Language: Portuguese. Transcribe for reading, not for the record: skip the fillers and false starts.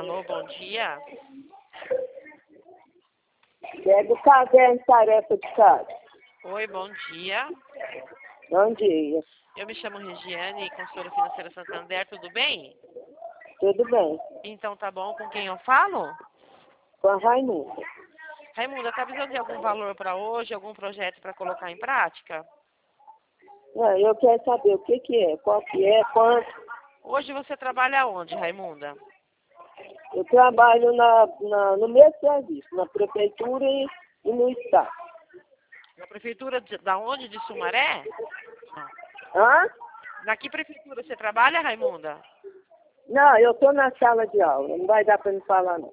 Alô, bom dia. É do caderno tarefa de casa. Oi, bom dia. Bom dia. Eu me chamo Regiane, consultora financeira Santander, tudo bem? Tudo bem? Então tá bom, com quem eu falo? Com a Raimunda. Raimunda, tá precisando de algum valor para hoje, algum projeto para colocar em prática? Não, eu quero saber o que é, qual que é, quanto. Hoje você trabalha onde, Raimunda? Eu trabalho no mesmo serviço, na prefeitura e no estado. Na prefeitura da onde? De Sumaré? Hã? Na que prefeitura você trabalha, Raimunda? Não, eu estou na sala de aula, não vai dar para me falar não.